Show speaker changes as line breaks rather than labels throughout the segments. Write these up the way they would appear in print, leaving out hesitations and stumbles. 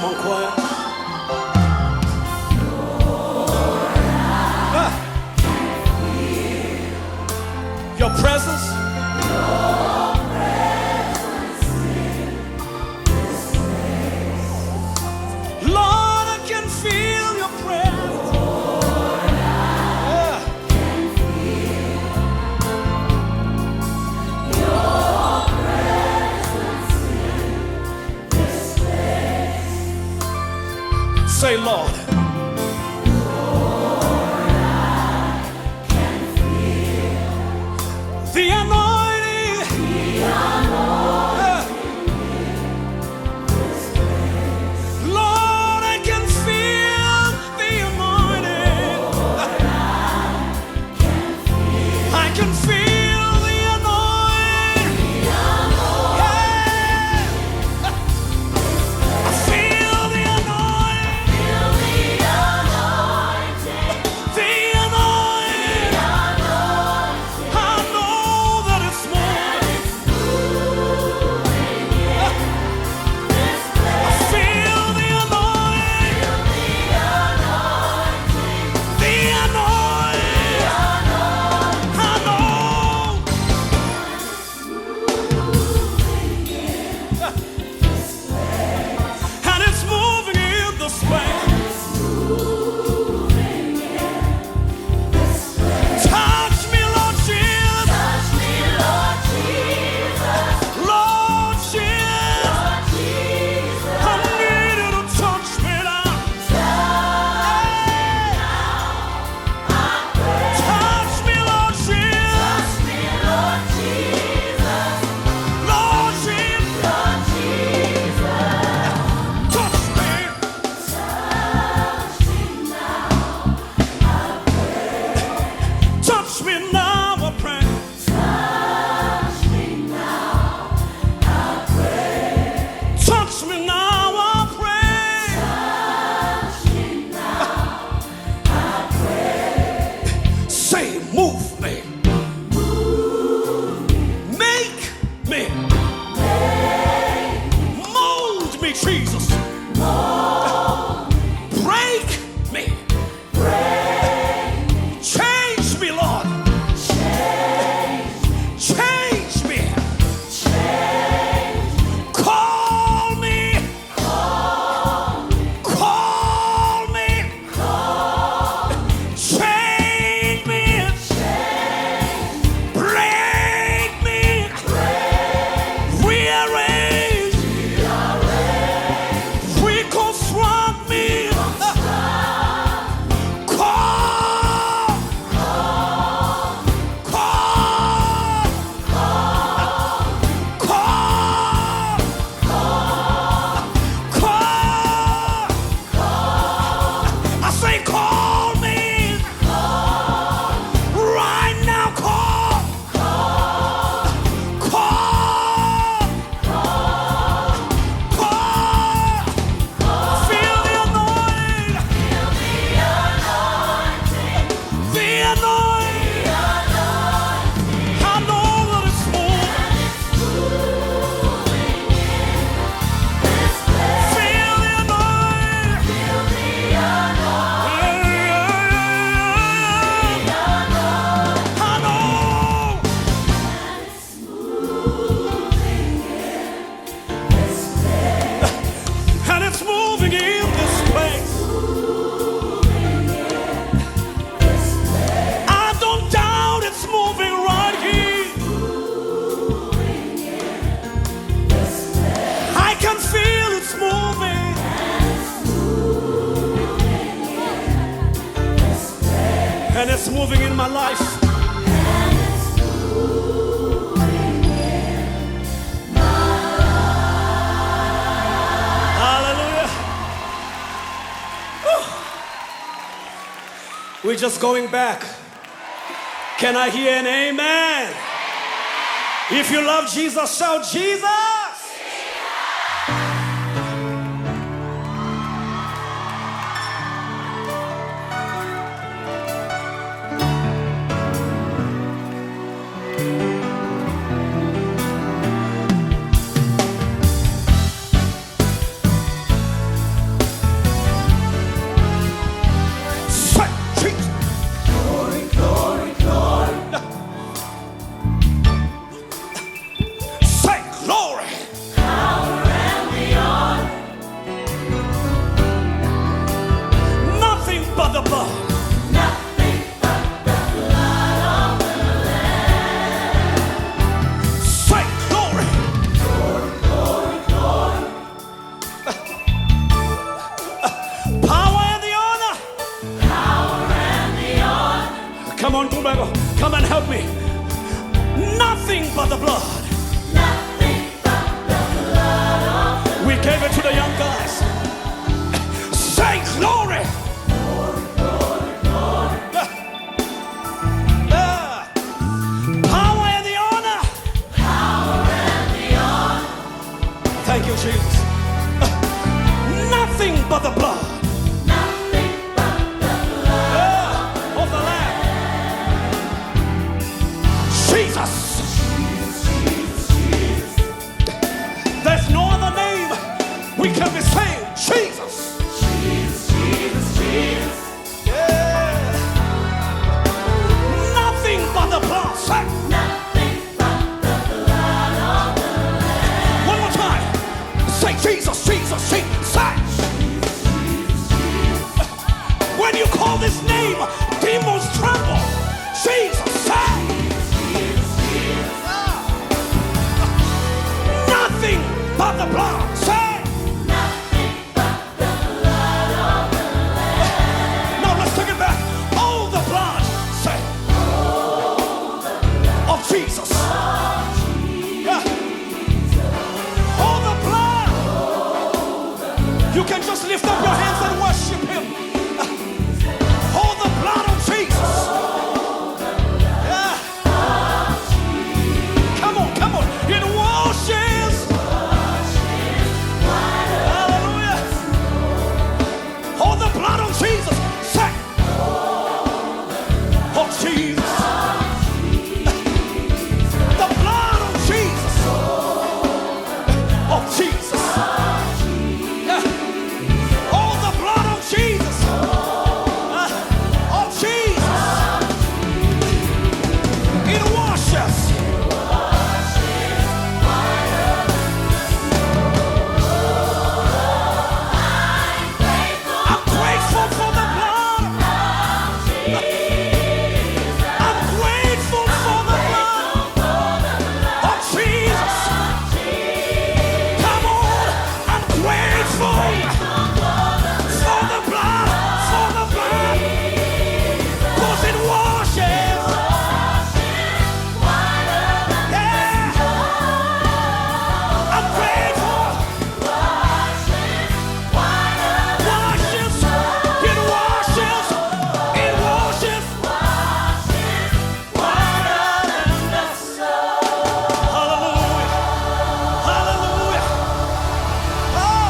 on, choir. Your presence. Lord, I can feel your presence. Say, Lord. The anointing. Lord, I can feel the anointing. I can feel the anointing. I feel the anointing. The anointing. I know that it's moving. I feel the anointing. The anointing. I know. And it's moving in this place. Touch me, Lord Jesus. Lord Jesus. I need you to touch me now. Touch me, Lord Jesus. Lord Jesus. Touch me. Touch me now, I pray. Touch me now, I pray. Say, move me. Make me. Mold me, Jesus. Break me. Change me, Lord. Change me. Call me. Call me. Change me. Break me. Rearrange. Reconstruct me. Call. Call. Call. Call. I say call me. Right now, call. Call. Call. Feel the anointing. The anointing. I know that it's moving. Feel the anointing. I know. And it's moving in this place. I don't doubt it's moving right here. I can feel it's moving. And it's moving in my life. Hallelujah. Whew. We're just going back. Can I hear an amen? If you love Jesus, shout Jesus. Nothing but the blood. We gave it to the young guys. Say glory. Power and the honor. Thank you, Jesus. Nothing but the blood. Of the Lamb. Jesus. There's no other name we can be saying. Jesus. Yeah. Nothing but the blood. Say. One more time. Say Jesus, Jesus, Jesus. Say. When you call this name, demons tremble. Jesus, say. Nothing but the blood. Say. Now let's take it back. All the blood. Say. Of Jesus. Yeah. All the blood. You can just lift up your hands and worship him. All the blood of Jesus. Yeah. Come on, come on. It washes. Hallelujah. All the blood of Jesus. Say. Of Jesus. The blood of Jesus. Of Jesus. Yeah. All the blood of Jesus. Of Jesus. It washes. I'm grateful for the blood. I'm grateful for the blood of Jesus. Come on, I'm grateful for the blood, because it washes. Yeah, I'm grateful. Washes, it washes, it washes. Hallelujah, hallelujah. Ah.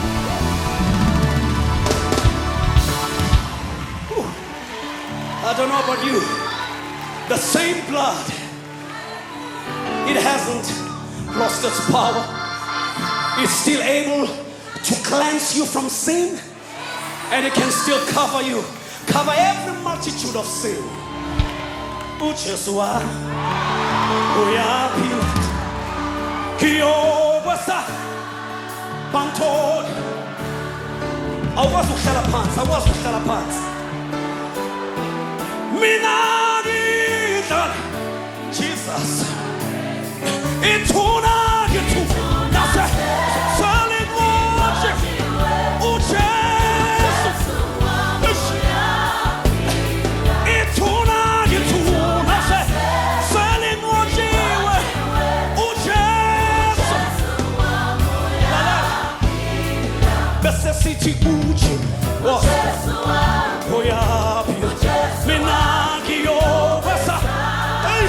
Whew. I don't know about you. The same blood, it hasn't lost its power. It's still able to cleanse you from sin, and it can still cover you, cover every multitude of sin. Ucheswa, uyapi, kiyobasa, bantoli. Awukwazi ukuhlala phansi. Mina ngidlala Jesus. Ithuna ngithu. Nase salingothe uJesu. Ithuna ngithu. Nase salingothiwe uJesu. Bese sithi uJesu. Uyapi. Mina ngiyobasa. Hey.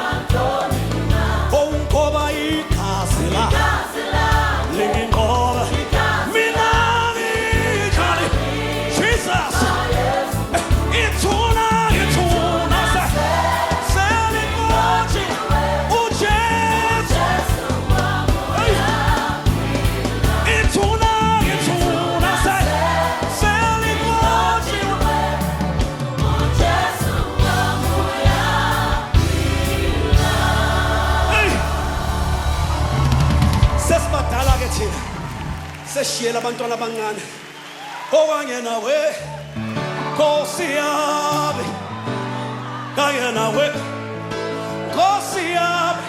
Onkoba ikhazela. Lingingoba. Mina ngijali. Jesus. Ithuna se. Selingothi uJesu. Hey. Ithuna se. Selingothi sesibadala ke thina seshiyela abantwana abancane okanye nawe Nkosi yami kanye nawe Nkosi yami